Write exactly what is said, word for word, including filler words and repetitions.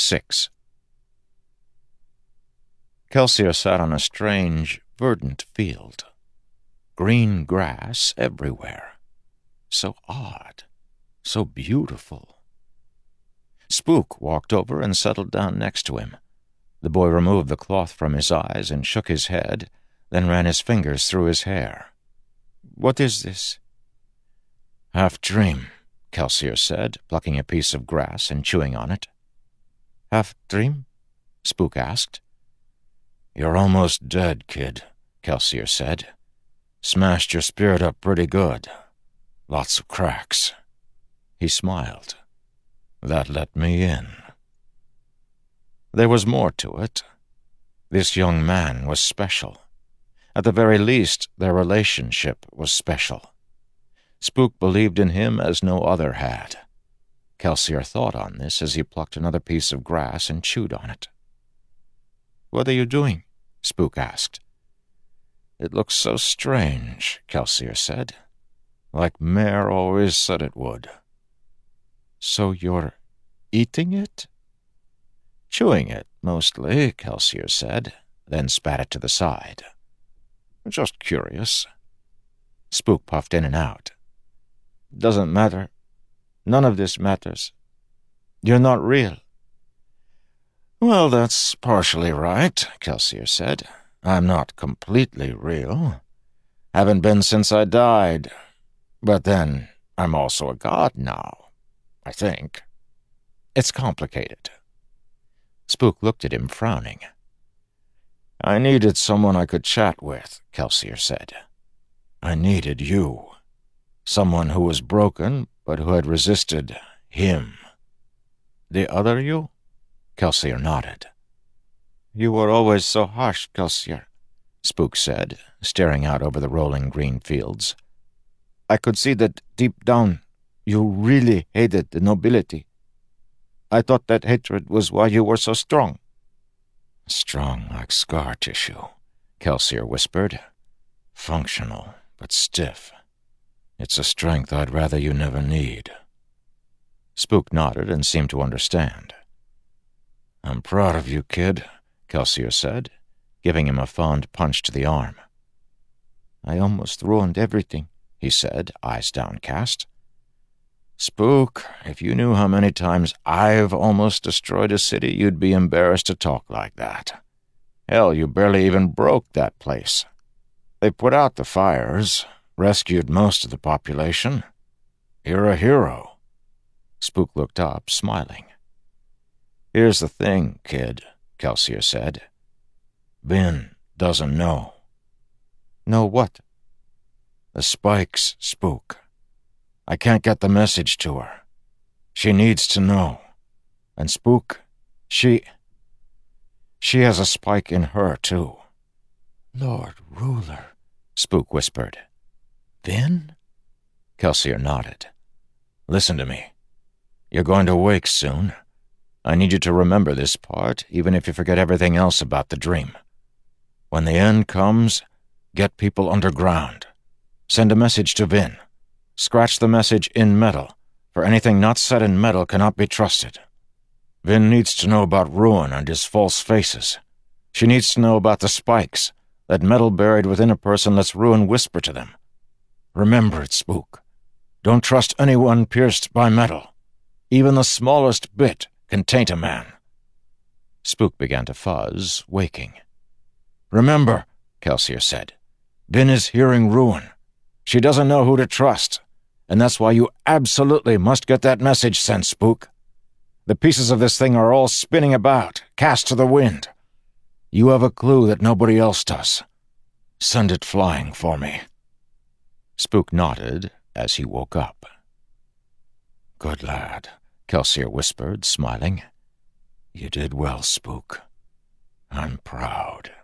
Six. Kelsier sat on a strange, verdant field. Green grass everywhere. So odd. So beautiful. Spook walked over and settled down next to him. The boy removed the cloth from his eyes and shook his head, then ran his fingers through his hair. "What is this?" "Half dream," Kelsier said, plucking a piece of grass and chewing on it. "Half dream?" Spook asked. "You're almost dead, kid," Kelsier said. "Smashed your spirit up pretty good. Lots of cracks." He smiled. "That let me in." There was more to it. This young man was special. At the very least, their relationship was special. Spook believed in him as no other had. Kelsier thought on this as he plucked another piece of grass and chewed on it. "What are you doing?" Spook asked. "It looks so strange," Kelsier said. "Like Mare always said it would." "So you're eating it?" "Chewing it, mostly," Kelsier said, then spat it to the side. "Just curious." Spook puffed in and out. "Doesn't matter. None of this matters. You're not real." "Well, that's partially right," Kelsier said. "I'm not completely real. Haven't been since I died. But then, I'm also a god now, I think. It's complicated." Spook looked at him, frowning. "I needed someone I could chat with," Kelsier said. "I needed you. Someone who was broken, but who had resisted him." "The other you?" Kelsier nodded. "You were always so harsh, Kelsier," Spook said, staring out over the rolling green fields. "I could see that deep down you really hated the nobility. I thought that hatred was why you were so strong." "Strong like scar tissue," Kelsier whispered. "Functional, but stiff. It's a strength I'd rather you never need." Spook nodded and seemed to understand. "I'm proud of you, kid," Kelsier said, giving him a fond punch to the arm. "I almost ruined everything," he said, eyes downcast. "Spook, if you knew how many times I've almost destroyed a city, you'd be embarrassed to talk like that. Hell, you barely even broke that place. They put out the fires, rescued most of the population. You're a hero." Spook looked up, smiling. "Here's the thing, kid," Kelsier said. "Vin doesn't know." "Know what?" "The spikes, Spook. I can't get the message to her. She needs to know. And Spook, she... she has a spike in her, too." "Lord Ruler," Spook whispered. "Vin?" Kelsier nodded. "Listen to me. You're going to wake soon. I need you to remember this part, even if you forget everything else about the dream. When the end comes, get people underground. Send a message to Vin. Scratch the message in metal, for anything not said in metal cannot be trusted. Vin needs to know about Ruin and his false faces. She needs to know about the spikes, that metal buried within a person lets Ruin whisper to them. Remember it, Spook. Don't trust anyone pierced by metal. Even the smallest bit can taint a man." Spook began to fuzz, waking. "Remember," Kelsier said, "Vin is hearing Ruin. She doesn't know who to trust, and that's why you absolutely must get that message sent, Spook. The pieces of this thing are all spinning about, cast to the wind. You have a clue that nobody else does. Send it flying for me." Spook nodded as he woke up. "Good lad," Kelsier whispered, smiling. "You did well, Spook. I'm proud."